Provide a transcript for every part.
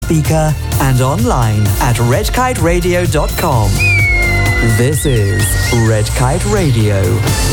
speaker and online at redkiteradio.com. This is Red Kite Radio.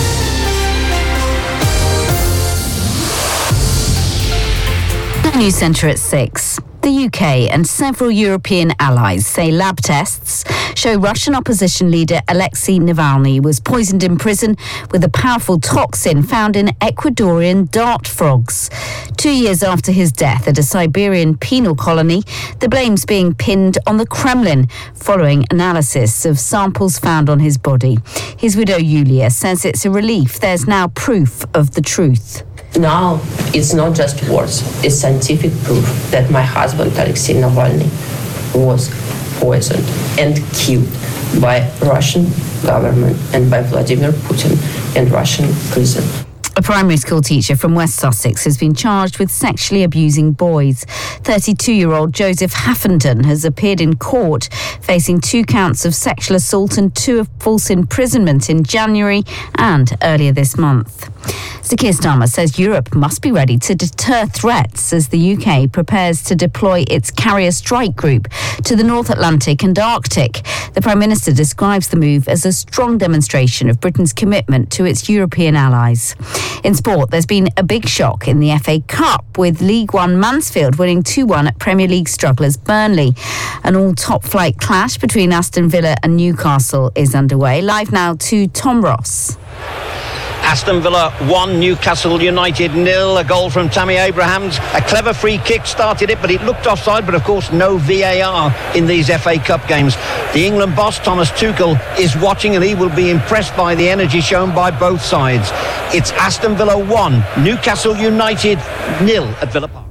News Centre at 6. The UK and several European allies say lab tests show Russian opposition leader Alexei Navalny was poisoned in prison with a powerful toxin found in Ecuadorian dart frogs. 2 years after his death at a Siberian penal colony, the blame's being pinned on the Kremlin following analysis of samples found on his body. His widow Yulia says it's a relief there's now proof of the truth. Now it's not just words, it's scientific proof that my husband, Alexei Navalny, was poisoned and killed by Russian government and by Vladimir Putin in Russian prison. A primary school teacher from West Sussex has been charged with sexually abusing boys. 32-year-old Joseph Haffenden has appeared in court facing 2 counts of sexual assault and 2 of false imprisonment in January and earlier this month. Sir Keir Starmer says Europe must be ready to deter threats as the UK prepares to deploy its carrier strike group to the North Atlantic and Arctic. The Prime Minister describes the move as a strong demonstration of Britain's commitment to its European allies. In sport, there's been a big shock in the FA Cup, with League One Mansfield winning 2-1 at Premier League strugglers Burnley. An all-top-flight clash between Aston Villa and Newcastle is underway. Live now to Tom Ross. Aston Villa 1, Newcastle United 0. A goal from Tammy Abrahams. A clever free kick started it, but it looked offside. But of course, no VAR in these FA Cup games. The England boss, Thomas Tuchel, is watching, and he will be impressed by the energy shown by both sides. It's Aston Villa 1, Newcastle United 0 at Villa Park.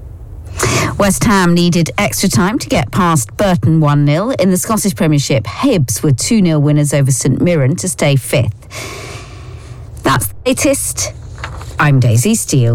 West Ham needed extra time to get past Burton 1-0. In the Scottish Premiership, Hibs were 2-0 winners over St Mirren to stay 5th. That's the latest. I'm Daisy Steele.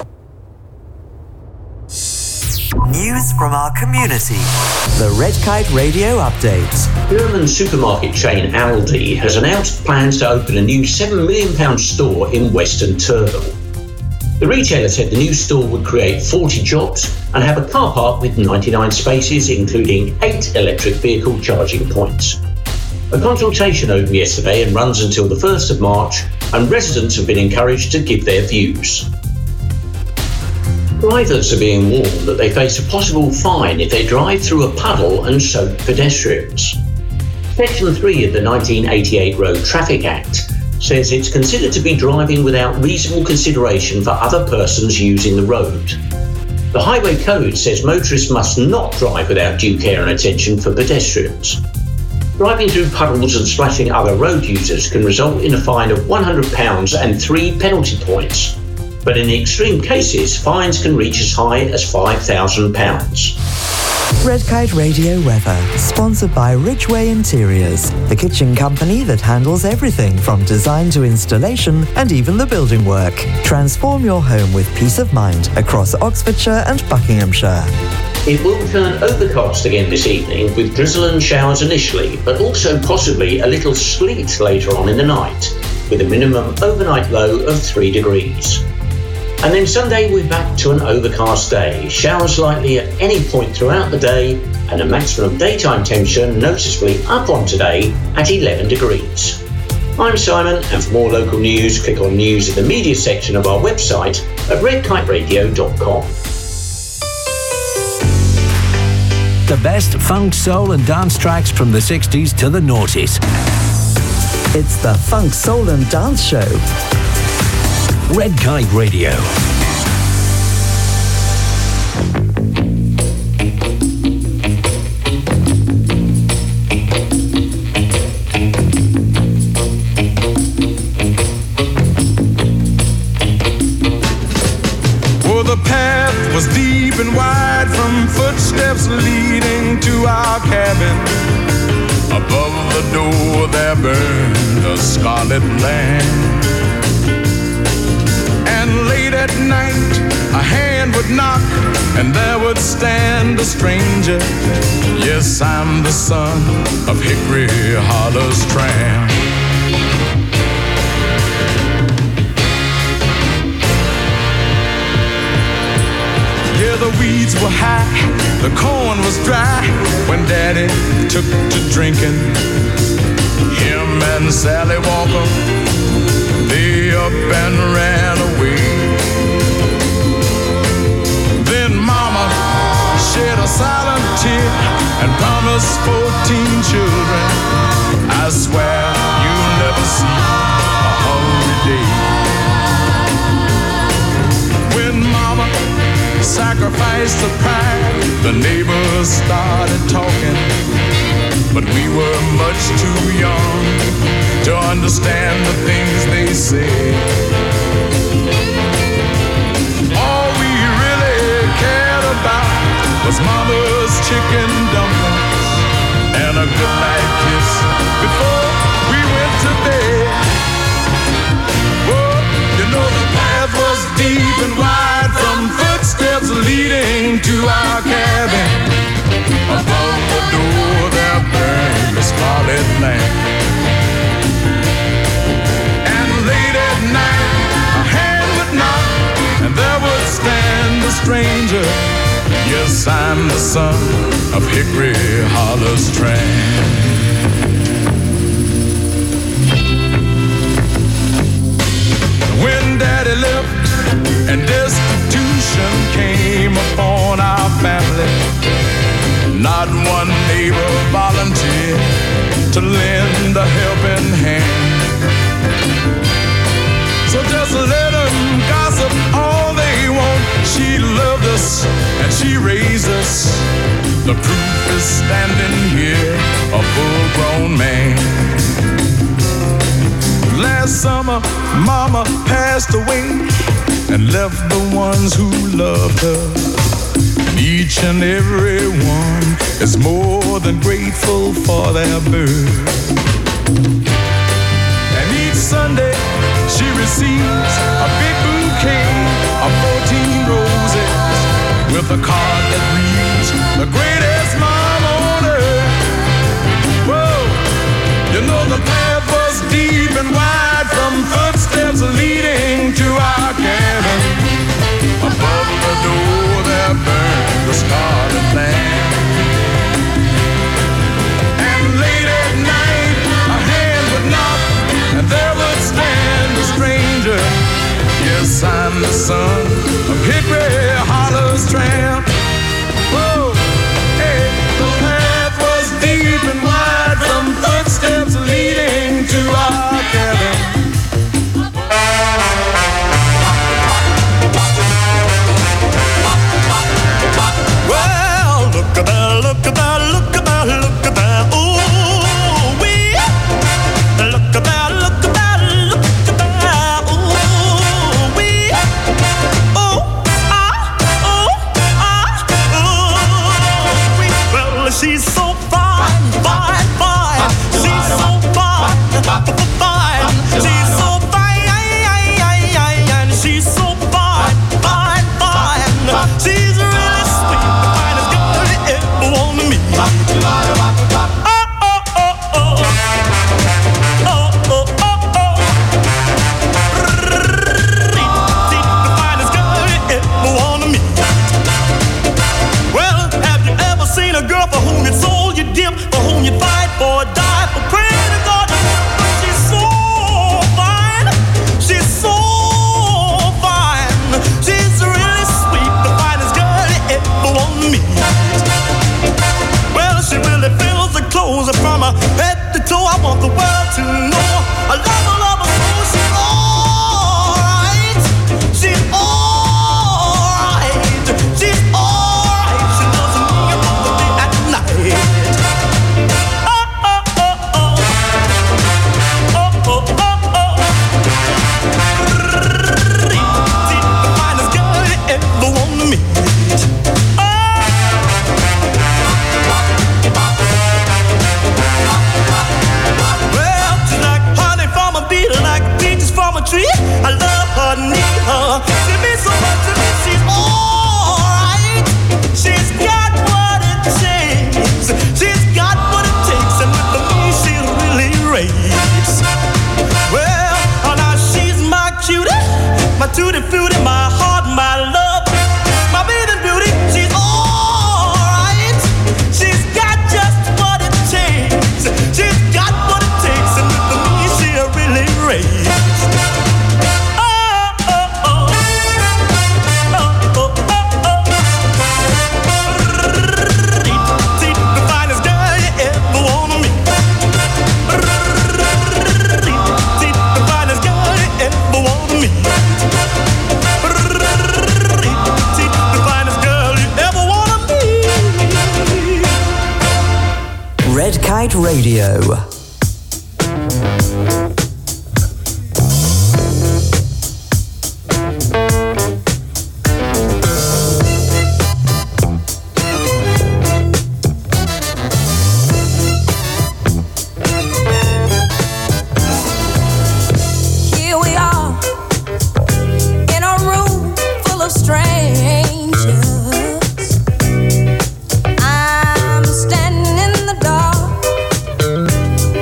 News from our community. The Red Kite Radio Update. German supermarket chain Aldi has announced plans to open a new £7 million store in Western Turville. The retailer said the new store would create 40 jobs and have a car park with 99 spaces, including 8 electric vehicle charging points. A consultation opened yesterday and runs until the 1st of March, and residents have been encouraged to give their views. Drivers are being warned that they face a possible fine if they drive through a puddle and soak pedestrians. Section 3 of the 1988 Road Traffic Act says it's considered to be driving without reasonable consideration for other persons using the road. The Highway Code says motorists must not drive without due care and attention for pedestrians. Driving through puddles and splashing other road users can result in a fine of £100 and 3 penalty points. But in extreme cases, fines can reach as high as £5,000. Red Kite Radio weather, sponsored by Ridgeway Interiors, the kitchen company that handles everything from design to installation and even the building work. Transform your home with peace of mind across Oxfordshire and Buckinghamshire. It will turn overcast again this evening with drizzle and showers initially, but also possibly a little sleet later on in the night, with a minimum overnight low of 3 degrees. And then Sunday we're back to an overcast day, showers likely at any point throughout the day, and a maximum daytime temperature noticeably up on today at 11 degrees. I'm Simon, and for more local news, click on news in the media section of our website at redkiteradio.com. The best funk, soul and dance tracks from the 60s to the noughties. It's the Funk, Soul and Dance Show. Red Kite Radio. Oh, the path was deep and wide from footsteps leading to our cabin. Above the door there burned a scarlet lamp. And late at night a hand would knock and there would stand a stranger. Yes, I'm the son of Hickory Hollow's tramp. Yeah, the weeds were high, the corn was dry when Daddy took to drinking. Him and Sally Walker, they up and ran away. Then Mama shed a silent tear and promised 14 children, I swear you'll never see a hungry day. When Mama sacrificed the pride, the neighbors started talking, but we were much too young to understand the things they said. All we really cared about was Mama's chicken dumplings and a goodnight kiss before we went to bed. Whoa, you know the path was deep and wide from footsteps leading to our cabin. Above the door there burned a scarlet lamp. And late at night a hand would knock and there would stand a stranger. Yes, I'm the son of Hickory Holler's tramp. When Daddy left and destitution came upon our family, not one neighbor volunteered to lend a helping hand. So just let them gossip all they want. She loved us and she raised us. The proof is standing here, a full-grown man. Last summer, Mama passed away and left the ones who loved her. Each and every one is more than grateful for their birth. And each Sunday she receives a big bouquet of 14 roses with a card that reads, the greatest mom on earth. Whoa, you know the path was deep and wide from footsteps leading to our cabin. Above the door there burned the scarlet lamp. And late at night a hand would knock and there would stand a stranger. Yes, I'm the son of Hickory Holler's tramp. Whoa, hey, the path was deep and wide from footsteps leading to our cabin. Well, look at that, look at that, look at that, look at that. Ooh, wee. Look at that, look at that, look at that. Ooh, wee. Oh, ah, oh, ah, oh, wee. Well, she's so fine, fine, fine. She's so fine, fine. She's so fine, and she's so fine, fine, fine. She's really sweet, the finest girl you ever want to meet. From her head to toe, I want the world to know I love her so she's alright. She's alright. She's alright. She loves me about the day and night. Oh, oh, oh, oh. Oh, oh, oh, oh. The finest girl you ever want to meet. Well, she's like Night Radio. I'm standing in the dark.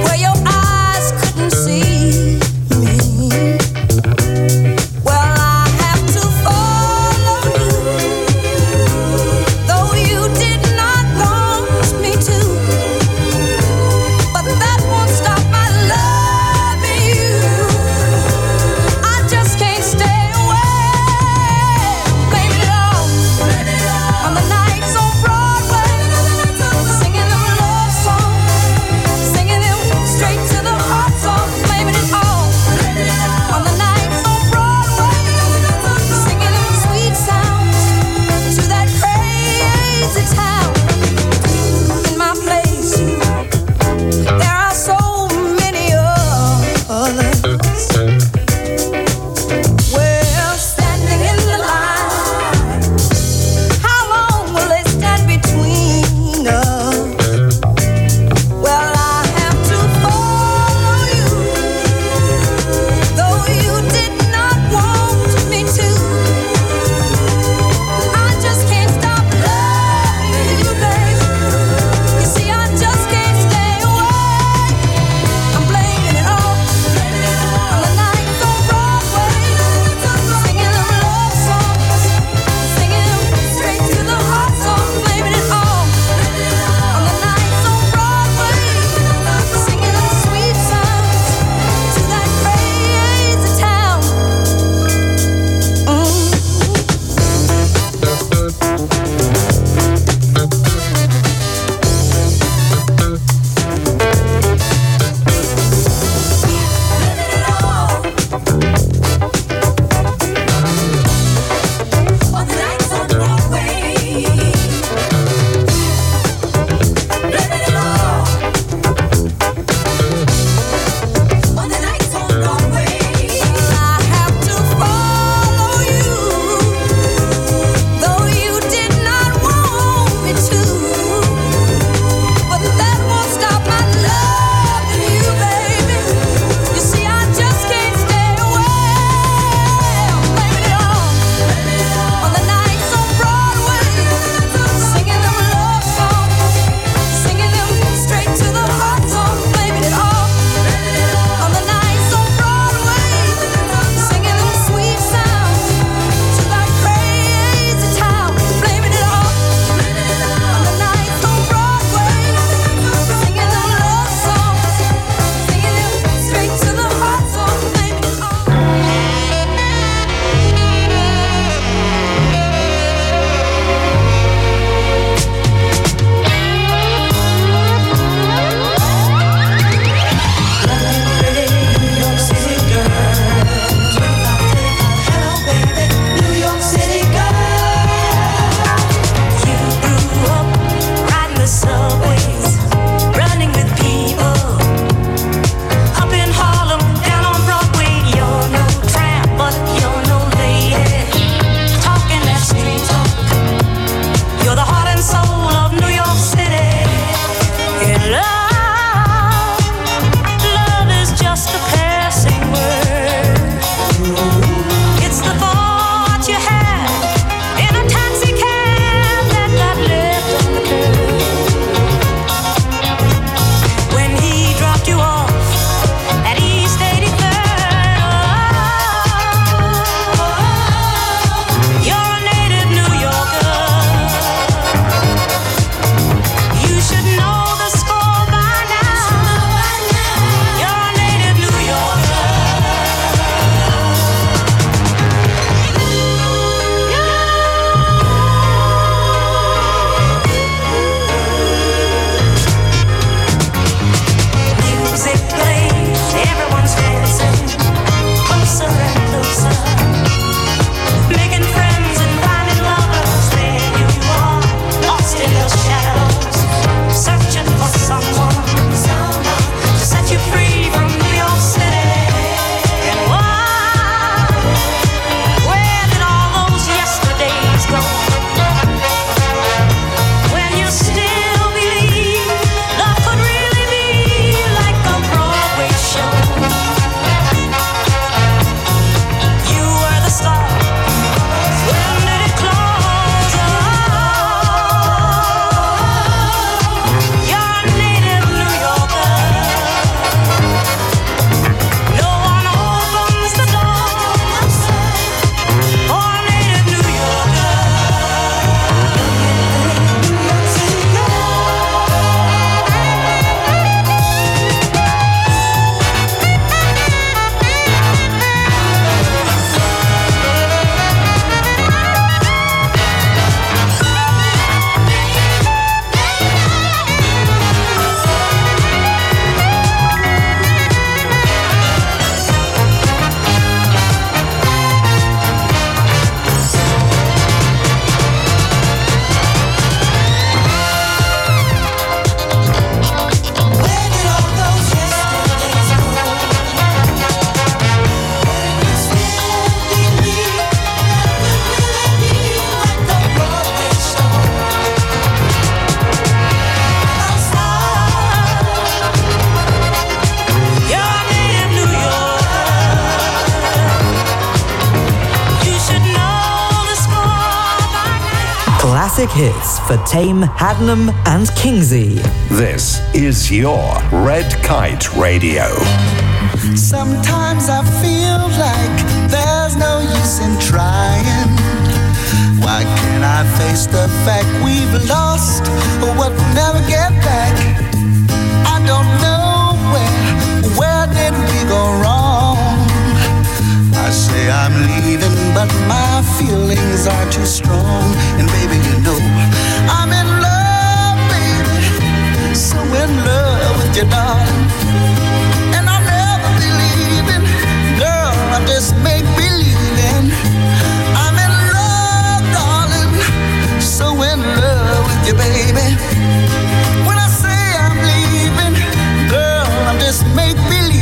classic hits for Tame, Haddenham and Kingsey. This is your Red Kite Radio. Sometimes I feel like there's no use in trying. Why can't I face the fact we've lost what we'll never get back? I don't know where did we go wrong? I say I'm leaving, but my feelings are too strong. And baby, you know, I'm in love, baby, so in love with you, darling. And I'll never be leaving, girl, I just make believing. I'm in love, darling, so in love with you, baby. When I say I'm leaving, girl, I'm just make believing.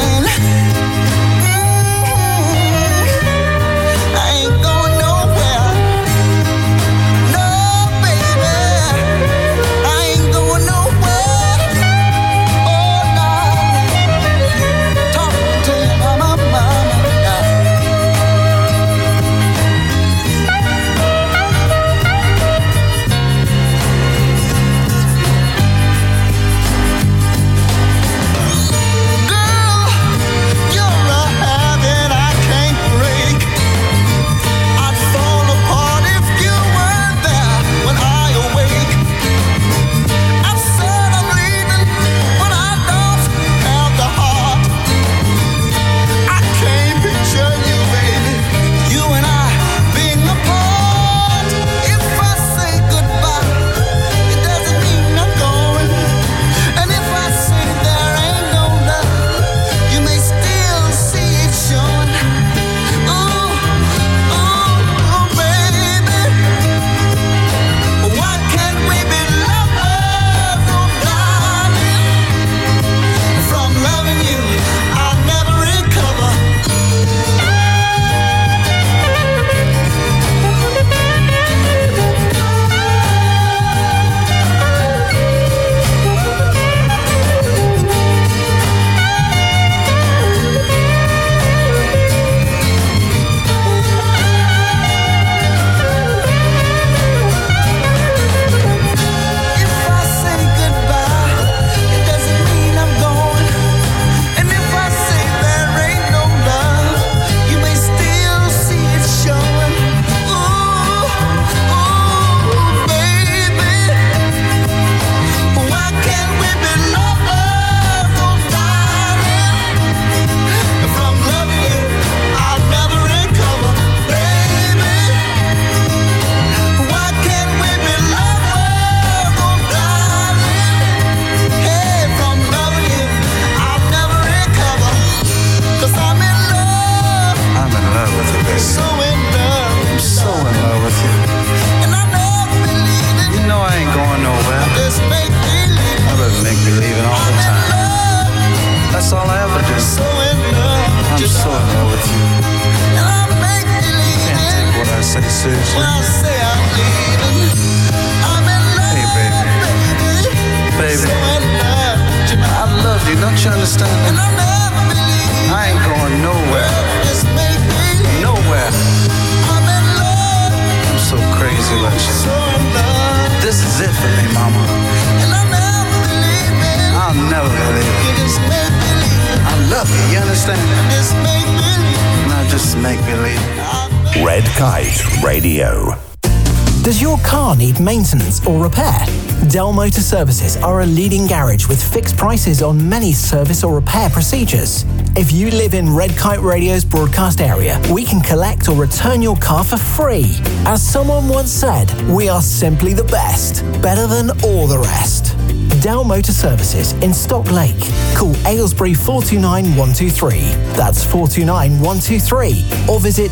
Red Kite Radio. Does your car need maintenance or repair? Dell Motor Services are a leading garage with fixed prices on many service or repair procedures. If you live in Red Kite Radio's broadcast area, we can collect or return your car for free. As someone once said, we are simply the best, better than all the rest. Dell Motor Services in Stock Lake. Call Aylesbury 429 123. That's 429 123. Or visit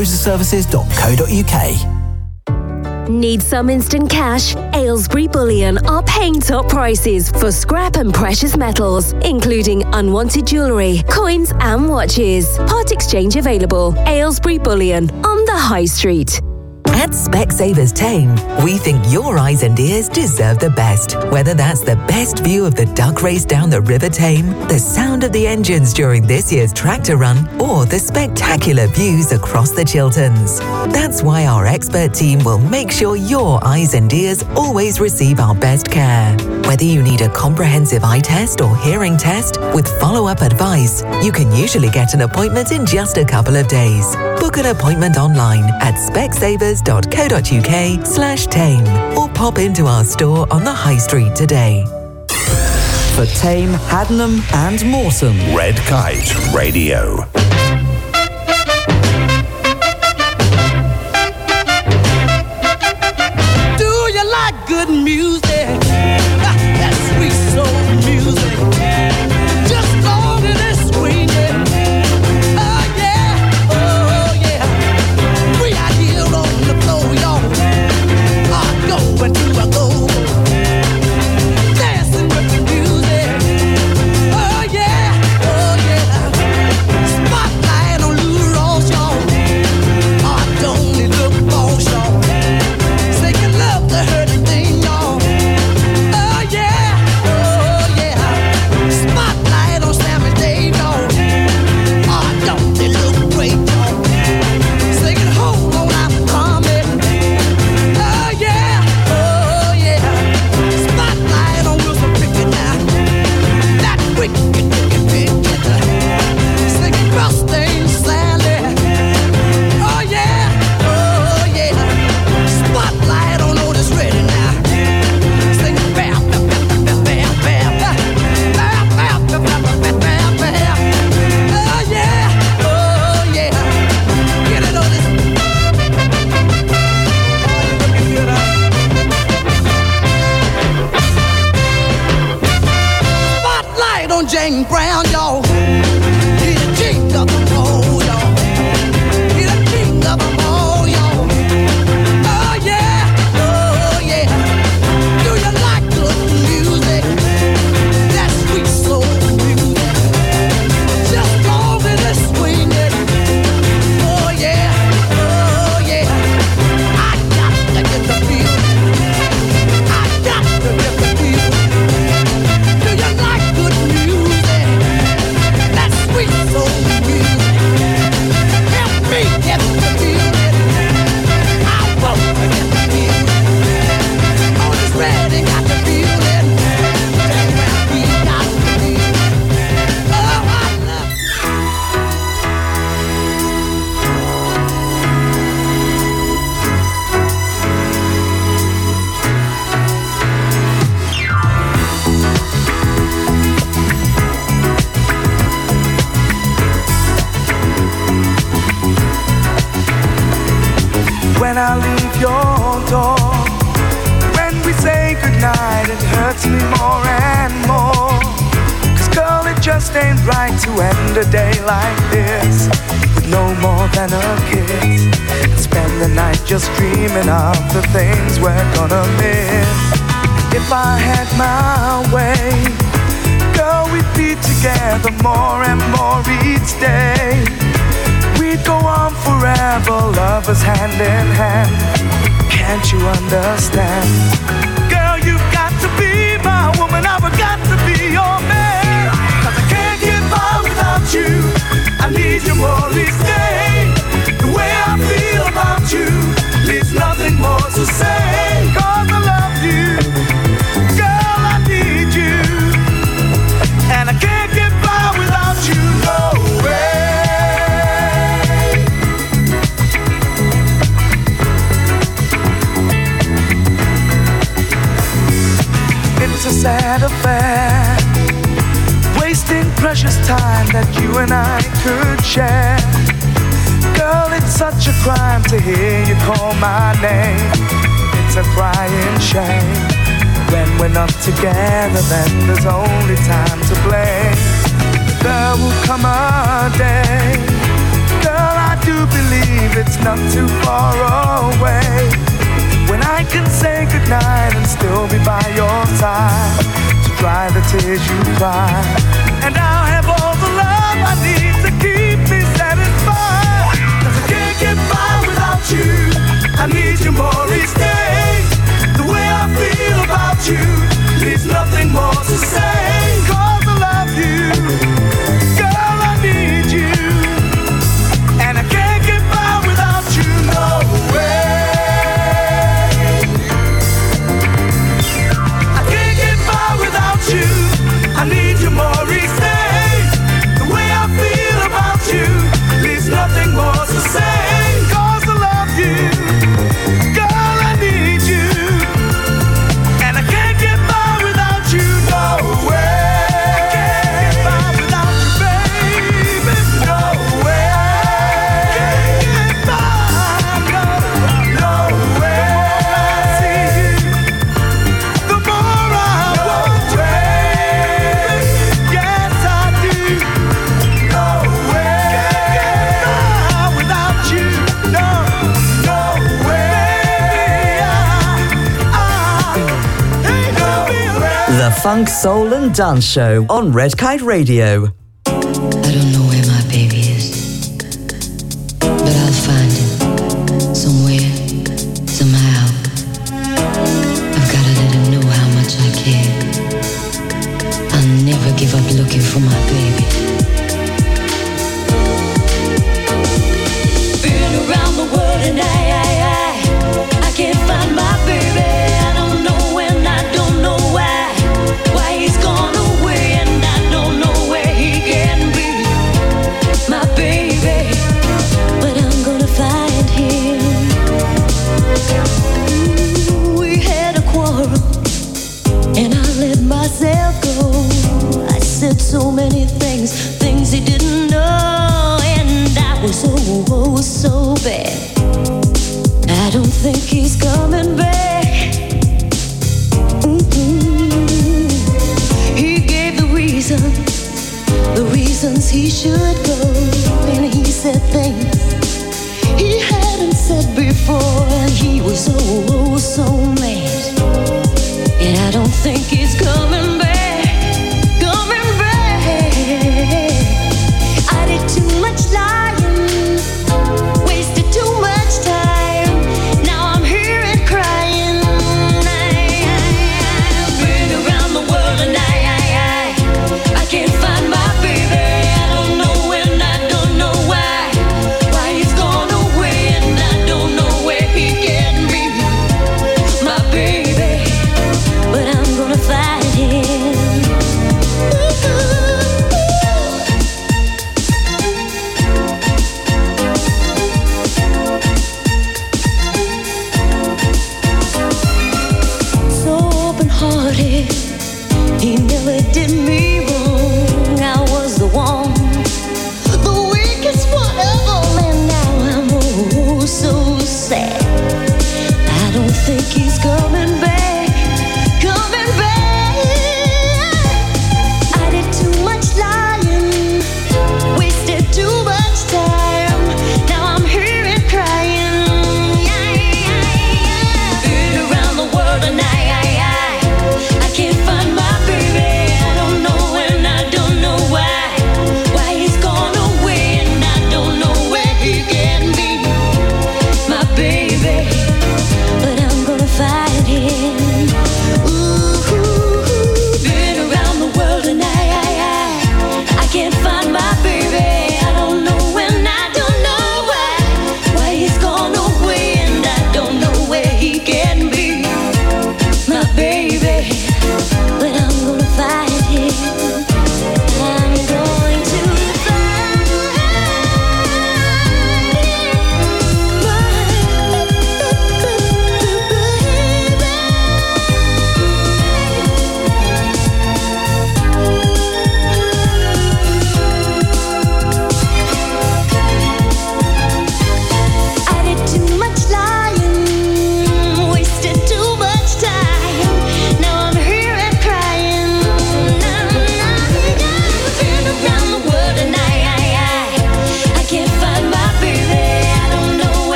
dellmotorservices.co.uk. Need some instant cash? Aylesbury Bullion are paying top prices for scrap and precious metals, including unwanted jewellery, coins and watches. Part exchange available. Aylesbury Bullion on the High Street. At Specsavers Tame, we think your eyes and ears deserve the best. Whether that's the best view of the duck race down the River Tame, the sound of the engines during this year's tractor run, or the spectacular views across the Chilterns. That's why our expert team will make sure your eyes and ears always receive our best care. Whether you need a comprehensive eye test or hearing test with follow-up advice, you can usually get an appointment in just a couple of days. Book an appointment online at specsavers.co.uk/tame or pop into our store on the High Street today. For Tame, Haddenham and Morecambe. Red Kite Radio. Do you like good music? That sweet soul music. Just long as it's swinging. Oh yeah, oh yeah. We out here on the floor, y'all. Going to a go. Dancing with the music. Oh yeah, oh yeah. Spotlight on Lou Ross, y'all. Oh, don't it look boss, y'all. Singing love to hurting thing, y'all. Oh yeah, oh yeah. Spotlight on Sammy Dave, y'all. Oh, don't it look great, y'all. Singing hold on, I'm coming. Oh yeah, oh yeah. Spotlight on Wilson Pickett now. That wicked Pickett. Singing Rustin Sally. Oh yeah, oh yeah. Spotlight on Otis Redding now. Singing bam, bam, bam, bam, bam, bam, bam, bam, bam, bam, bam, bam. Oh yeah, oh yeah. Get it, Otis. Spotlight on Jane Brown, y'all. He the king of them all, y'all. He the king of them all, y'all. Oh yeah, oh yeah. Do you like good music? That sweet soul music. Just long as it's swinging. Oh yeah, oh yeah. I got to get the feeling. I got to get the feeling. Do you like good music? That sweet soul music. Help me get the feeling. I won't forget the feeling. Otis Redding got the feeling. Jack Brown, he got the feeling. Oh, I love When I leave your door, when we say goodnight, it hurts me more and more. 'Cause girl, it just ain't right to end a day like this with no more than a kiss, and spend the night just dreaming of the things we're gonna miss. If I had my way, girl, we'd be together more and more each day. We'd go on forever, lovers hand in hand. Can't you understand? Girl, you've got to be my woman, I've got to be your man. 'Cause I can't get by without you. I need you more each day. The way I feel about you leaves nothing more to say. 'Cause I love you, girl, I need you, and I can't get by without you, no way. It's a sad affair, wasting precious time that you and I could share. Girl, it's such a crime to hear you call my name. It's a crying shame. When we're not together, then there's only time to blame. There will come a day, girl, I do believe it's not too far away, when I can say goodnight and still be by your side to dry the tears you cry. And I'll have all the love I need to keep me satisfied. 'Cause I can't get by without you. I I need you more each day. The way I feel about you leaves nothing more to say. 'Cause I love you, girl, I need you, and I can't get by without you, no way. I can't get by without you. I need you more each day. The way I feel about you leaves nothing more to say. 'Cause I love you, girl, I need you, and I can't get by without you, no way. I can't get by without you, baby, no way. Can't get by, no way. The more I see you, the more I want you, baby. Yes, I do. No way. Can't get by without you, no way. The Funk, Soul and Dance Show on Red Kite Radio. I don't know where my baby is, but I'll find him somewhere, somehow. I've gotta let him know how much I care. I'll never give up looking for my baby. Been around the world and I can't find my baby. I don't know when, I don't know why he's gone away, and I don't know where he can be, my baby. But I'm gonna find him. Ooh, we had a quarrel And I let myself go. I said so many things he didn't know, and I was oh so bad. I don't think he's coming back. He gave the reasons he should go, and he said things he hadn't said before, and he was oh so mad. And I don't think he's coming back. I did too much lying, wasted too much time. Now I'm here and crying. I've been around the world and I can't find my baby. I don't know when, I don't know why he's gone away, and I don't know where he can be, my baby. But I'm gonna find him. So open-hearted, he never did me wrong. I was the one, the weakest one of all, and now I'm oh so sad. I don't think he's coming back. I did too much lying, wasted too much time. Now I'm here and crying. Been around the world and I can't find my baby. I don't know when,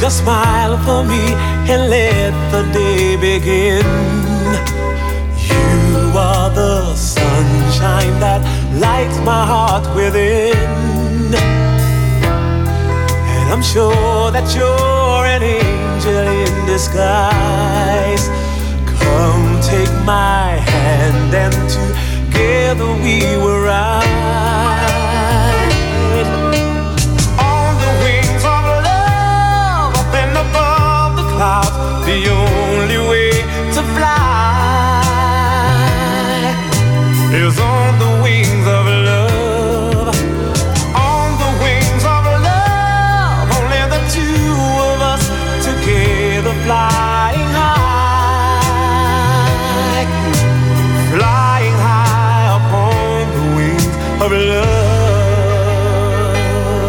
Just smile for me and let the day begin. You are the sunshine that lights my heart within. And I'm sure that you're an angel in disguise. Come take my hand and together we will ride. The only way to fly is on the wings of love. On the wings of love, only the two of us together flying high. Flying high upon the wings of love.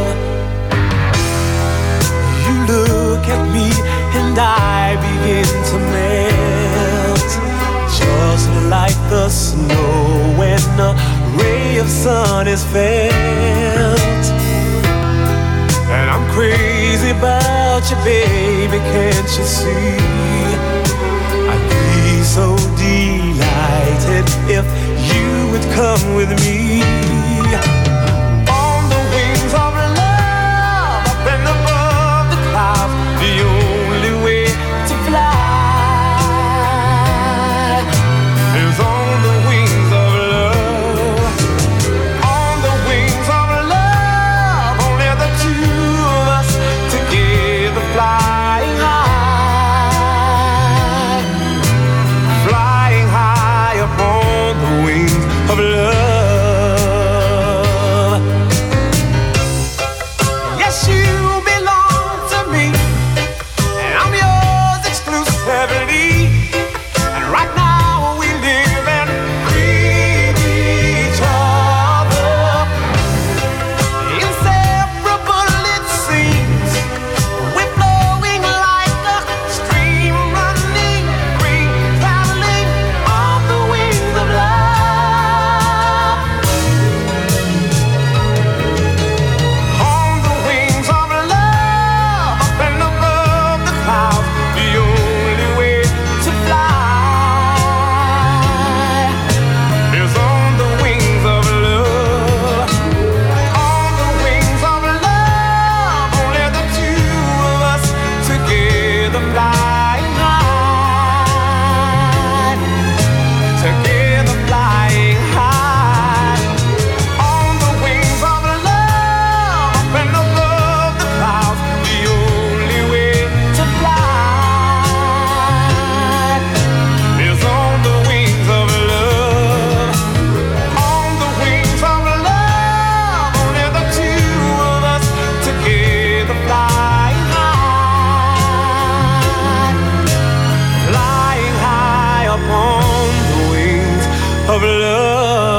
You look at me and I begin to melt, just like the snow when a ray of sun is felt. And I'm crazy about you, baby, can't you see? I'd be so delighted if you would come with me. On the wings of love, up and above the clouds, the only way to fly is on the wings of love. On the wings of love, only the two of us together flying high. Flying high upon the wings of love. Yes, you belong to me, and I'm yours exclusively. And right now we live and breathe each other. Inseparable it seems, we're flowing like a stream, running free, traveling on the wings of love. On the wings of love, up and above the clouds, the only way to fly is on the wings of love. On the wings of love, only the two of us together flying high. Together flying high. On the wings of love, up and above the clouds, the only way to fly is on the wings of love. On the wings of love, only the two of us together flying high. Flying high upon the wings of love.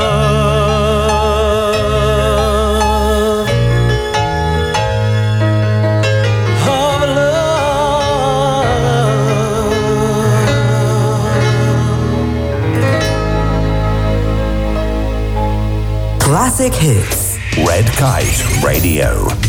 Of love. Classic hits. Red Kite Radio.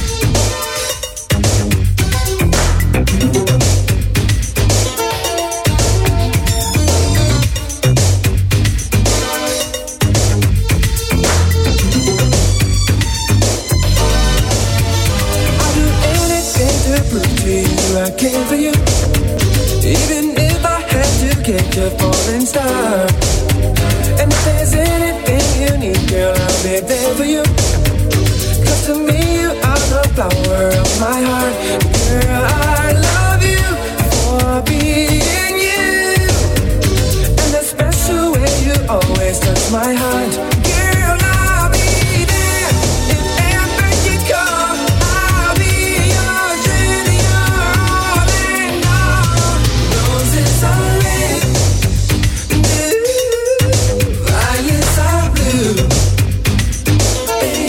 I'll do anything to prove to you I came for you. Even if I had to get your falling star. And if there's anything you need, girl, I'll be there for you. 'Cause to me you are the flower of my heart. Girl, I love you for being you. And the special way you always touch my heart. Girl, I'll be there if ever you come. I'll be yours and you're all and all. Roses are red, violets are blue.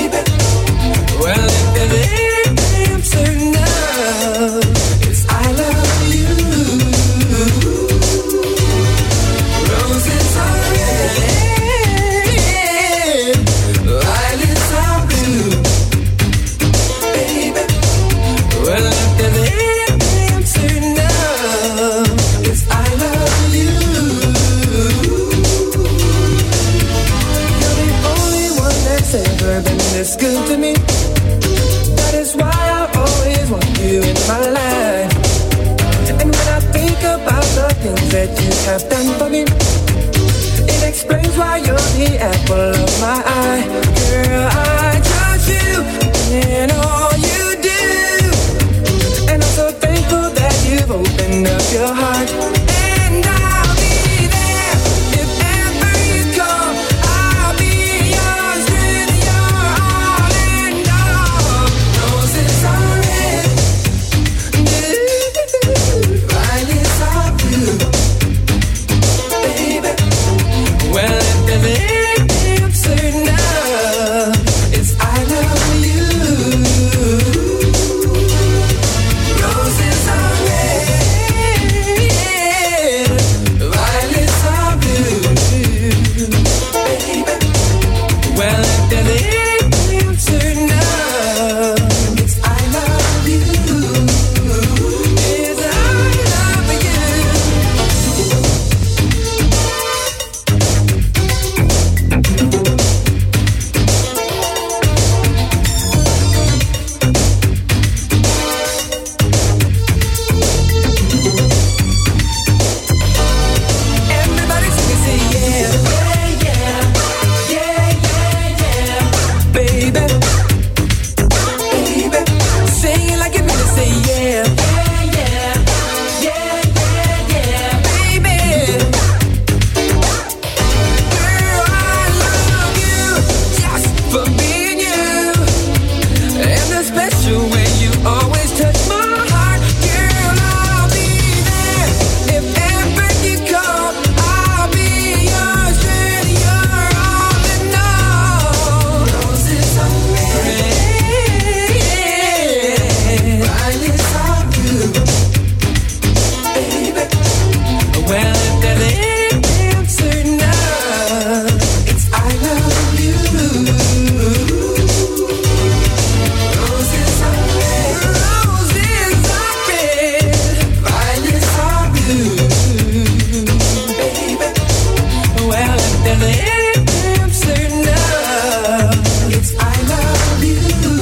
have done for me. It explains why you're the apple of my eye. Girl, I trust you in all you do, and I'm so thankful that you've opened up your heart. And I'll be there if ever you call. I'll be yours with your all and all. Roses are red, violets are blue, baby. Well, if there's anything I'm certain of, it's I love you. Roses are red, violets are blue, baby. Well, if there's anything I'm certain of, it's I love you. It's I love you. Everybody say yeah, yeah, yeah, yeah, yeah, baby, baby. Sing it like you mean to say yeah, yeah, yeah, yeah, yeah, baby. Girl, I love you just for being you, and the special way you always touch my heart. Girl, I'll be there if ever you call. I'll be yours and you're all in all. Roses are red, violets are blue, baby. Well, if there's anything I'm certain of, it's I love you. Roses are red, violets are blue, baby. Well, if there's anything I'm certain of, it's I love you.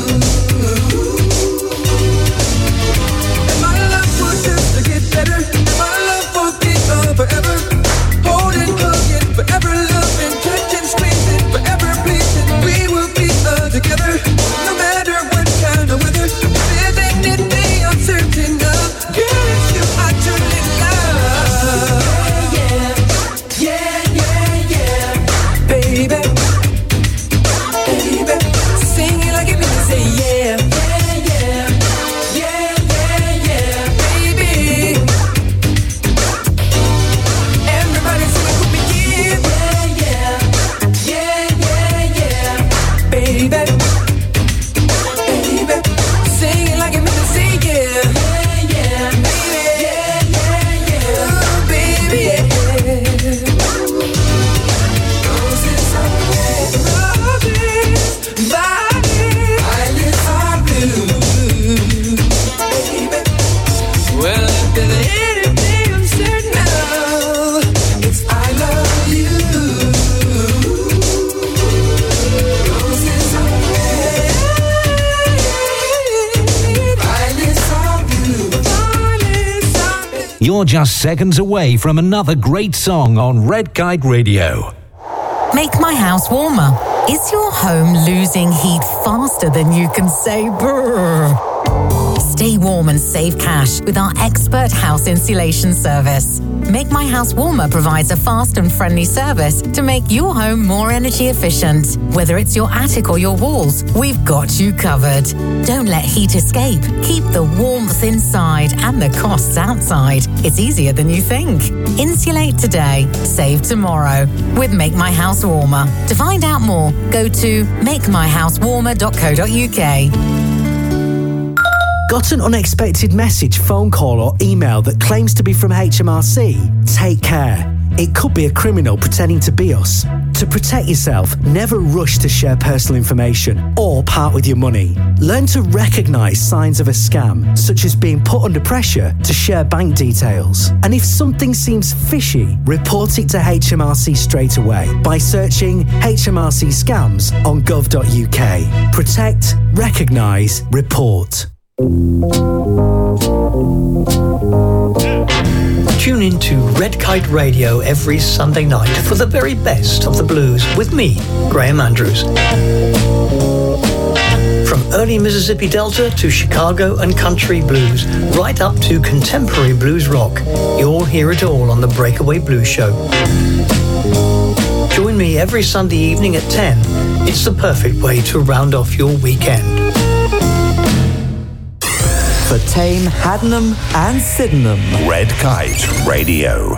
And my love will just get better. And my love will be forever. Holding, hugging, forever loving, touching, squeezing, forever pleasing. We will be together, no matter what kind of weather. If there's anything I'm certain of, girl, it's you I truly love. Yeah, yeah, yeah, baby, baby. Sing it like you mean to say yeah, yeah, yeah, yeah, yeah, baby. Everybody sing it with me, yeah, yeah, yeah, yeah, baby, baby. Sing it like you mean to say yeah, yeah, yeah, yeah, yeah, oh, baby, yeah. Roses are red, violets are blue, baby. Well, if there's anything I'm certain of, it's I love you. Roses are red, violets are blue, violets are blue. You're just seconds away from another great song on Red Kite Radio. Make my house warmer. Is your home losing heat faster than you can say brrr? Stay warm and save cash with our expert house insulation service. Make My House Warmer provides a fast and friendly service to make your home more energy efficient. Whether it's your attic or your walls, we've got you covered. Don't let heat escape. Keep the warmth inside and the costs outside. It's easier than you think. Insulate today, save tomorrow with Make My House Warmer. To find out more, go to makemyhousewarmer.co.uk. Got an unexpected message, phone call or email that claims to be from HMRC? Take care. It could be a criminal pretending to be us. To protect yourself, never rush to share personal information or part with your money. Learn to recognise signs of a scam, such as being put under pressure to share bank details. And if something seems fishy, report it to HMRC straight away by searching HMRC scams on gov.uk. Protect, recognise, report. Tune in to Red Kite Radio every Sunday night for the very best of the blues with me, Graham Andrews. From early Mississippi Delta to Chicago and country blues, right up to contemporary blues rock, you'll hear it all on the Breakaway Blues Show. Join me every Sunday evening at 10. It's the perfect way to round off your weekend. For Tame, Haddenham and Sydenham, Red Kite Radio.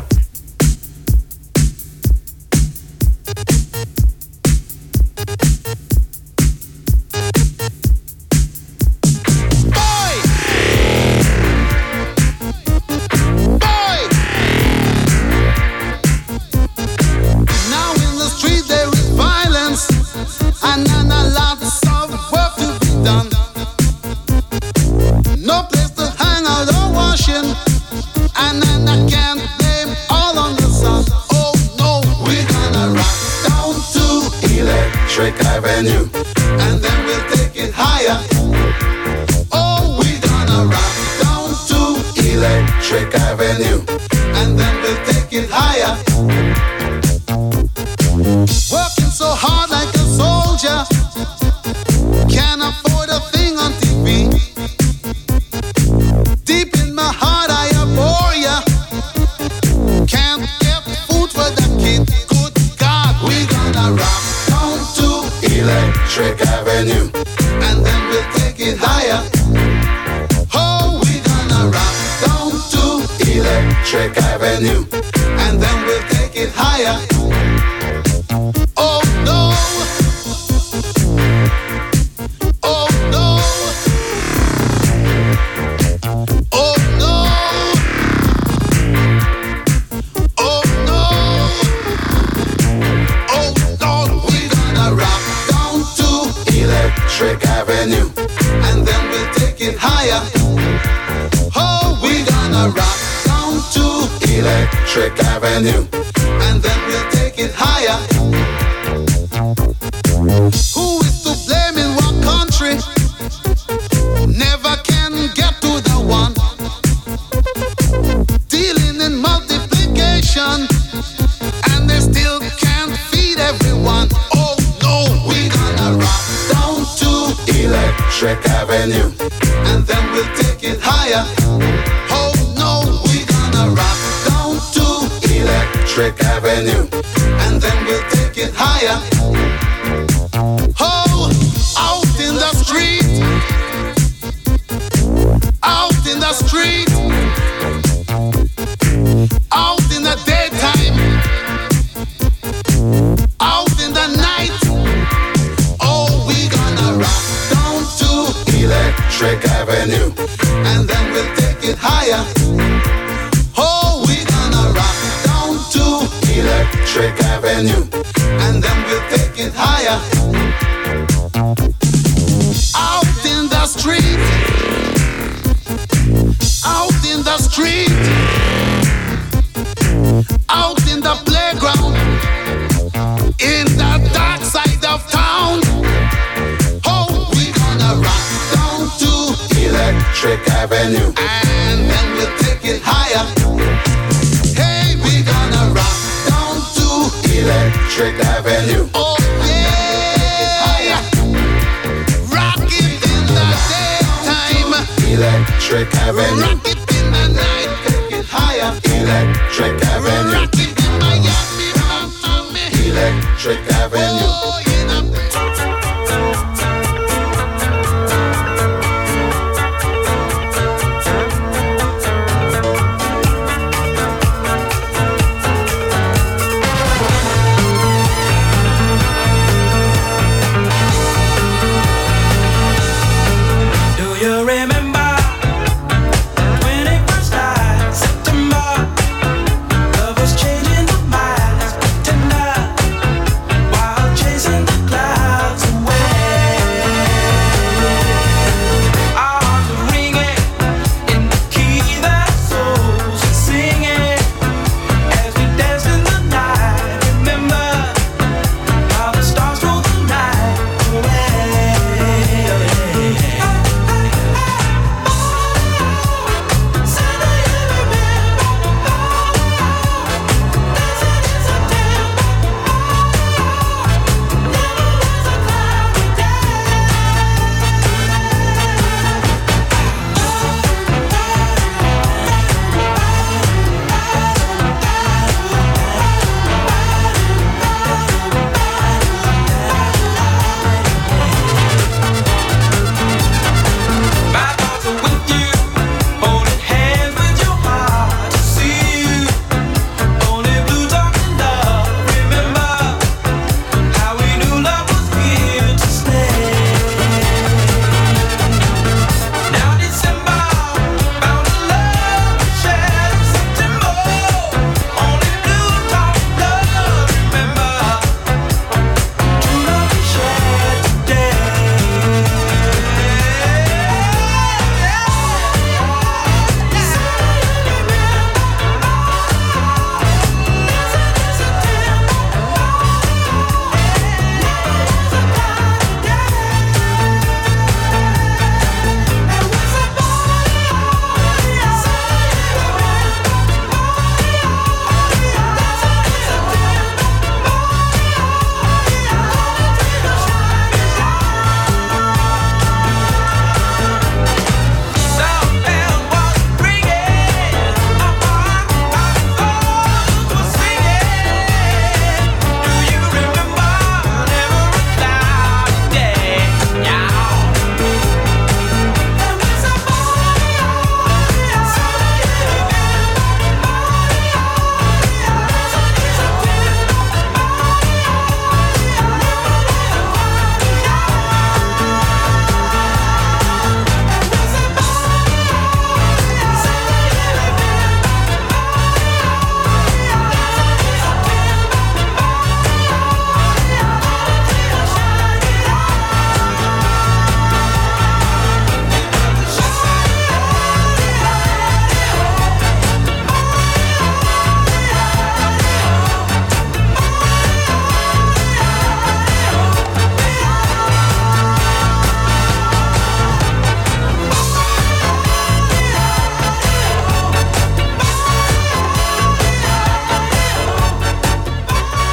Chasing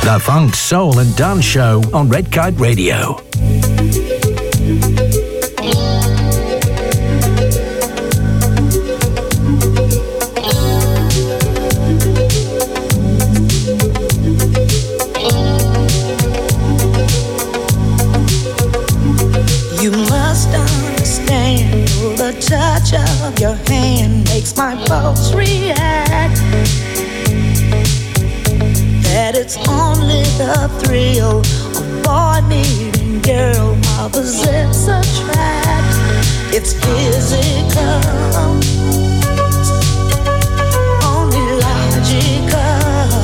The Funk, Soul and Dance Show on Red Kite Radio. You must understand the touch of your hand makes my pulse react. That it's only the thrill of boy meeting girl opposites attract. It's physical, only logical.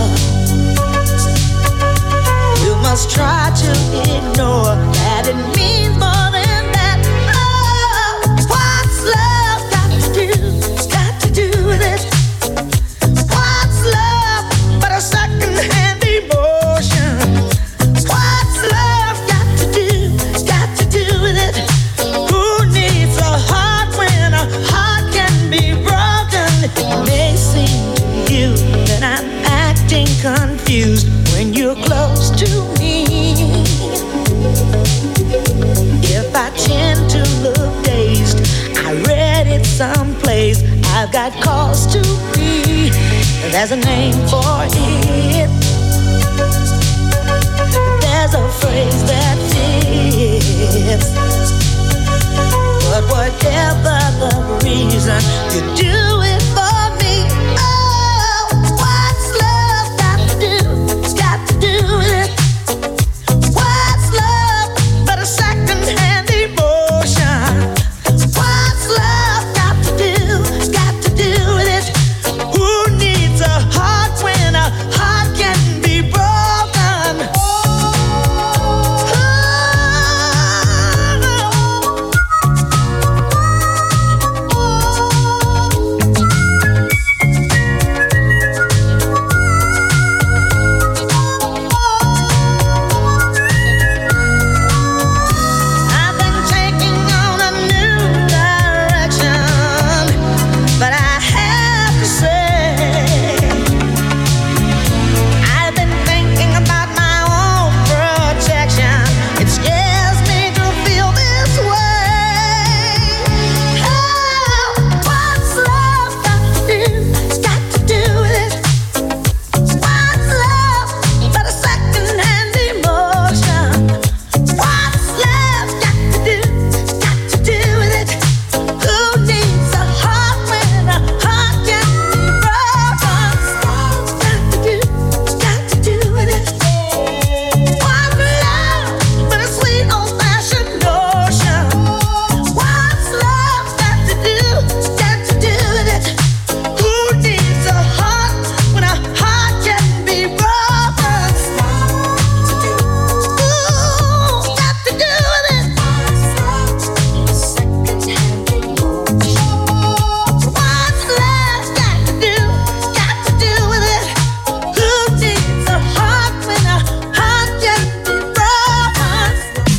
You must try to ignore that it means more than that. Oh, what's love got to do? Got to do with it. What's love but a second-hand emotion? What's love got to do? Got to do with it. Who needs a heart when a heart can be broken? It may seem to you that I'm acting confused when you're close to me. If I tend to look dazed, I read it someplace. I've got cause to be. There's a name for it. There's a phrase that fits. But whatever the reason, you do it for me. Oh, what's love got to do? It's got to do with it. What's love but a second-hand emotion? What's love got to do? It's got to do with it. Who needs a heart when a heart can be broken? I've been taking on a new direction, but I have to say, I've been thinking about my own protection. It scares me to feel this way. Oh, what's love got to do? It's got to do with it. What's love but a second-hand emotion? What's love got to do? Got to do with it. Who needs a heart when a heart can be broken? Love's got to do, got to do with it. What's love but a sweet old-fashioned notion? What's love got to do? Got to do with it. Who needs a heart when a heart can be broken? Ooh, got to do with it. What's love got to do? Got to do with it. Who needs a heart when a heart can be broken?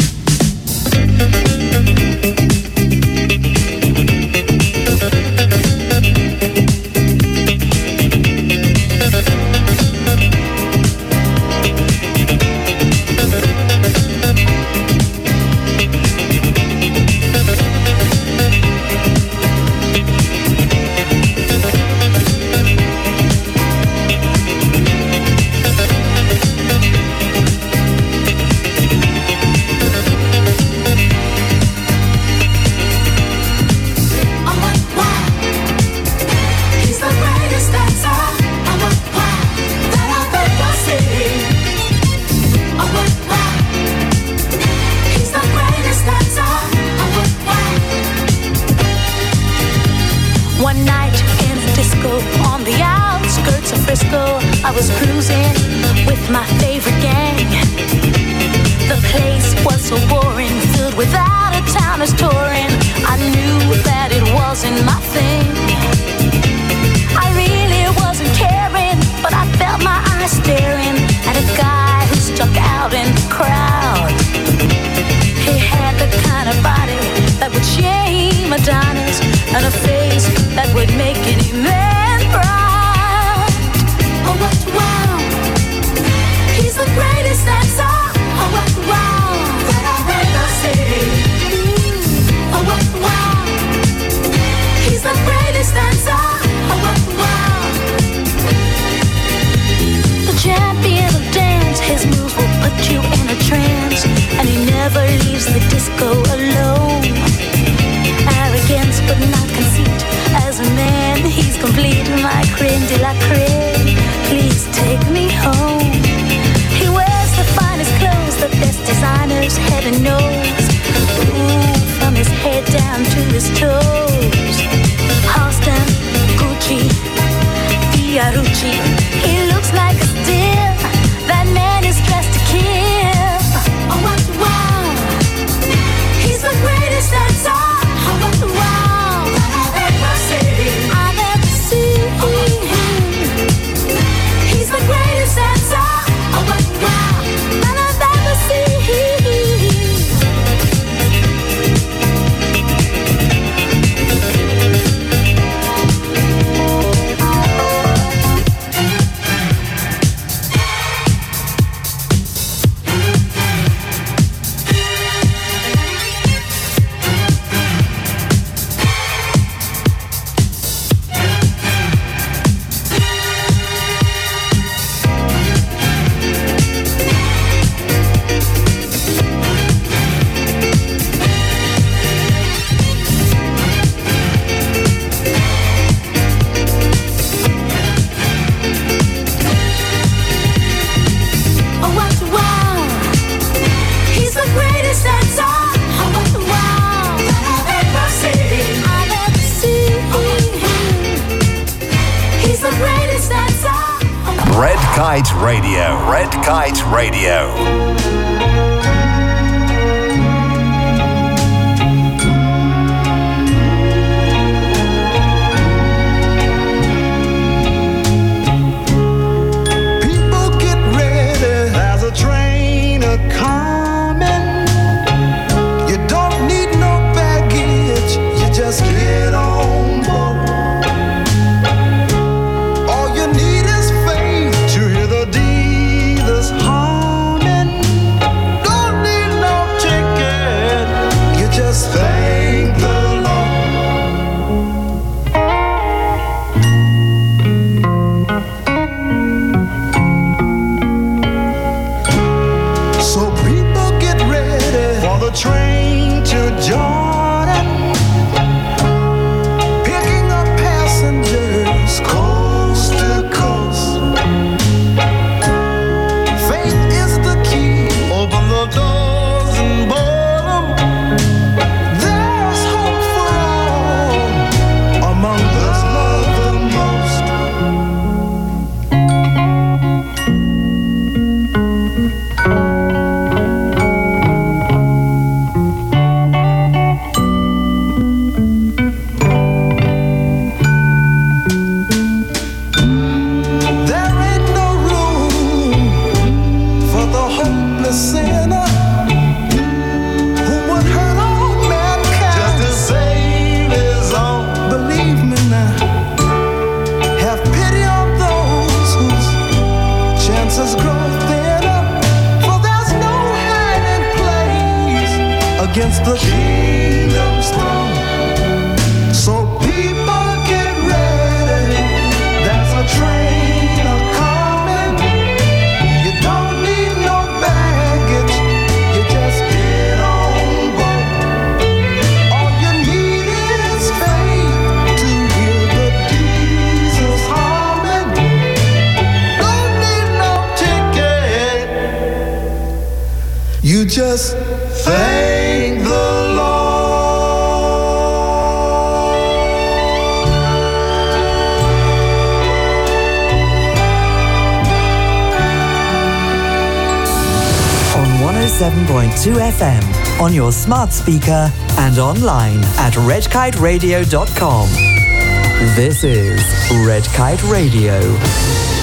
He's the greatest dancer. That I've ever seen. He's the greatest dancer. One night in a disco on the outskirts of Frisco, I was cruising with my favorite gang. The place was so boring, filled with out-of-towners touring. I knew that it wasn't my thing. I really wasn't caring, but I felt my eyes staring at a guy who stuck out in the crowd. He had the kind of body that would shame Adonis, and a face that would make any man proud. Oh, what wow! He's the Kite Radio. Red Kite Radio. Against the kingdom's throne. So people get ready. There's a train a-coming. You don't need no baggage. You just get on board. All you need is faith to hear the diesels humming. Don't need no ticket. You just thank the On 107.2 FM, on your smart speaker and online at redkiteradio.com. This is Red Kite Radio.